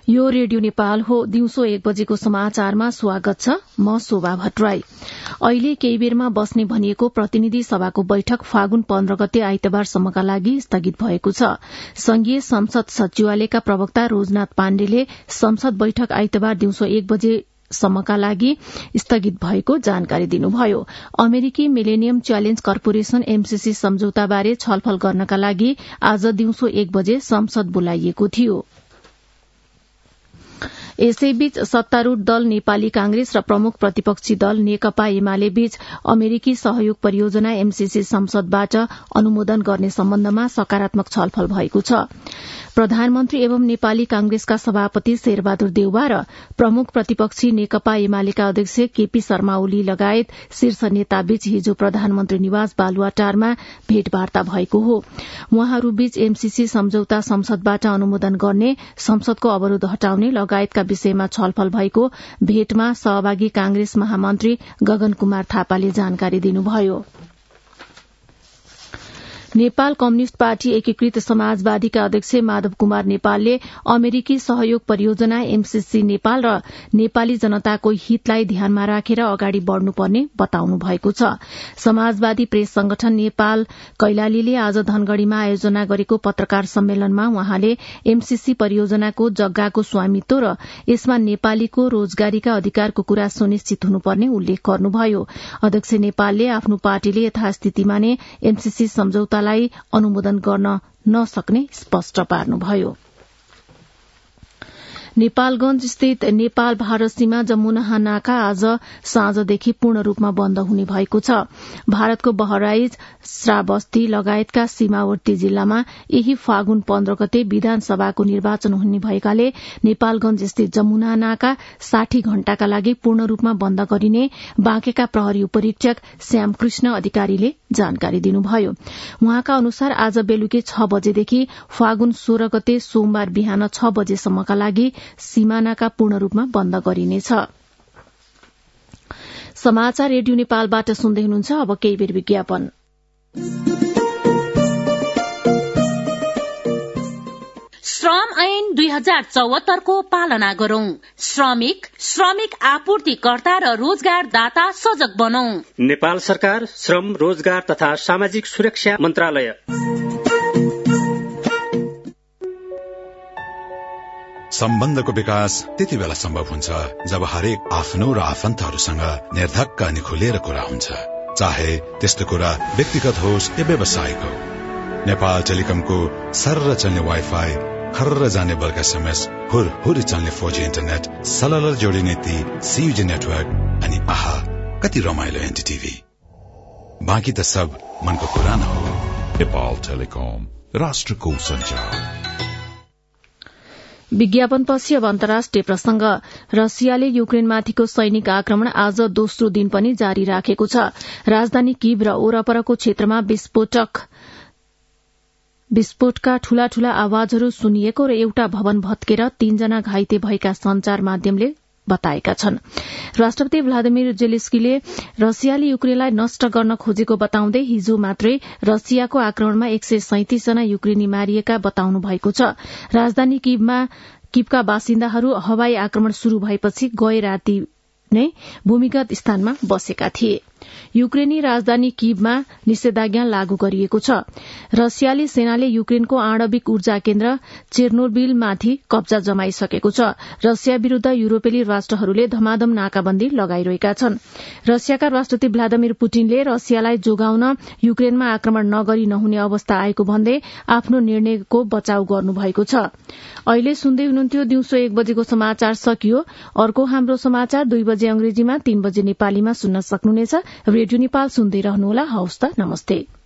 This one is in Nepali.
यो रेडियो नेपाल हो। दिउँसो 1 बजेको समाचारमा स्वागत छ। म शोभा भट्टराई। अहिले केही बेरमा बस्ने भनिएको प्रतिनिधि सभाको बैठक फागुन 15 गते आइतबारसम्मका लागि स्थगित भएको छ। संघीय संसद सचिवालयका प्रवक्ता रोजनाथ पाण्डेले संसद बैठक आइतबार दिउँसो 1 बजे सम्मका लागि स्थगित भएको जानकारी दिनुभयो। अमेरिकी मिलेनियम च्यालेन्ज कर्पोरेशन एमसीसी सम्झौताबारे छलफल गर्नका लागि आज दिउँसो 1 बजे संसद बोलाइएको थियो। यसैबीच सत्तारूढ़ दल नेपाली कांग्रेस र प्रमुख प्रतिपक्षी दल नेकपा एमाले बीच अमेरिकी सहयोग परियोजना एमसीसी संसदबाट अनुमोदन गर्ने सम्बन्धमा सकारात्मक छलफल भएको छ। प्रधानमन्त्री एवं नेपाली कांग्रेसका सभापति शेरबहादुर देउवा र प्रमुख प्रतिपक्षी नेकपा एमालेका अध्यक्ष केपी शर्मा ओली लगायत शीर्ष नेताबीच हिजो प्रधानमन्त्री निवास बालुवाटारमा भेटवार्ता भएको हो। उहाँहरूबीच एमसीसी सम्झौता संसदबाट अनुमोदन गर्ने, संसदको अवरोध हटाउने लगायतका विषयमा छलफल भएको भेटमा सहभागी कांग्रेस महामन्त्री गगन कुमार थापाले जानकारी दिनुभयो। नेपाल कम्युनिष्ट पार्टी एकीकृत समाजवादीका अध्यक्ष माधव कुमार नेपालले अमेरिकी सहयोग परियोजना एमसीसी नेपाल र नेपाली जनताको हितलाई ध्यानमा राखेर अगाडि बढ़नुपर्ने बताउनु भएको छ। समाजवादी प्रेस संगठन नेपाल कैलालीले आज धनगढ़ीमा आयोजना गरेको पत्रकार सम्मेलनमा उहाँले एमसीसी परियोजनाको जग्गाको स्वामित्व र यसमा नेपालीको रोजगारीका अधिकारको कुरा सुनिश्चित हुनुपर्ने उल्लेख गर्नुभयो। अध्यक्ष नेपालले आफ्नो पार्टीले यथास्थितिमा नै एमसीसी सम्झौता अनुमोदन गर्न नसक्ने स्पष्ट पार्नुभयो। नेपालगंज स्थित नेपाल भारत सीमा जमुना नाका आज साँझदेखि पूर्ण रूपमा बन्द हुने भएको छ। भारतको बहराइच, श्रावस्ती लगायतका सीमावर्ती जिल्लामा यही फागुन 15 गते विधानसभाको निर्वाचन हुने भएकाले नेपालगंज स्थित जमुना नाका 60 घण्टाका लागि पूर्ण रूपमा बन्द गरिने बाँकेका प्रहरी उपरीक्षक श्यामकृष्ण अधिकारीले जानकारी दिनुभयो। उहाँका अनुसार आज बेलुकी 6 बजेदेखि फागुन 16 गते सोमबार बिहान 6 बजेसम्मका लागि सीमानाका पूर्ण रूपमा बन्द गरिनेछ। समाचार रेडियो नेपालबाट सुन्दै हुनुहुन्छ। अब केही बेर विज्ञापन। श्रम ऐन 2074 को पालना गरौं। श्रमिक आपूर्तिकर्ता र रोजगारदाता सजग बनौं। नेपाल सरकार श्रम, रोजगार तथा सामाजिक सुरक्षा मन्त्रालय। सम्बन्धको विकास त्यति बेला सम्भव हुन्छ जब हरेक आफ्नो र आफन्तहरूसँग निर्धक्क अनि खुलेर कुरा हुन्छ, चाहे त्यस्तो कुरा व्यक्तिगत होस् या व्यावसायिक हो। नेपाल टेलिकमको सर्र चल्ने वाइफाई, खर्र जाने बल्क एसएमएस, हुर चल्ने 4G इन्टरनेट, सलल जोडिने ती CUG नेटवर्क अनि आहा कति रमाइलो एनटीटीभी। बाँकी त सब मनको कुरा न हो। नेपाल टेलिकम, राष्ट्रको सञ्चार। विज्ञापनपछि अब अन्तर्राष्ट्रिय प्रसंग। रसियाले युक्रेनमाथिको सैनिक आक्रमण आज दोस्रो दिन पनि जारी राखेको छ। राजधानी कीव र ओरपरको क्षेत्रमा विस्फोटका ठूला आवाजहरू सुनिएको र एउटा भवन भत्केर 3 जना घाइते भएका संचार माध्यमले बताएका छन्। राष्ट्रपति भ्लादिमिर जेलेन्स्कीले रसियाले युक्रेनलाई नष्ट गर्न खोजेको बताउँदै हिजो मात्रै रसियाको आक्रमणमा 137 जना युक्रेनी मारिएका बताउनु भएको छ। राजधानी कीवका बासिन्दाहरू हवाई आक्रमण शुरू भएपछि गए राति नै भूमिगत स्थानमा बसेका थिए। युक्रेनी राजधानी कीवमा निषेधाज्ञा लागू गरिएको छ। रसियाली सेनाले युक्रेनको आणविक ऊर्जा केन्द्र चेर्नोबिलमाथि कब्जा जमाइसकेको छ। रसिया विरूद्ध युरोपेली राष्ट्रहरूले धमाधम नाकाबन्दी लगाइरहेका छन्। रसियाका राष्ट्रपति भ्लादिमिर पुटिनले रसियालाई जोगाउन युक्रेनमा आक्रमण नगरी नहुने अवस्था आएको भन्दै आफ्नो निर्णयको बचाउ गर्नुभएको छ। अहिले सुन्दै हुनुहुन्थ्यो दिउँसो 1 बजेको समाचार सकियो। अर्को हाम्रो समाचार 2 बजे अंग्रेजीमा, 3 बजे नेपालीमा सुन्न सक्नुहुनेछ। रेडियो नेपाल सुन्दै रहनुहोला। हवस् त, नमस्ते।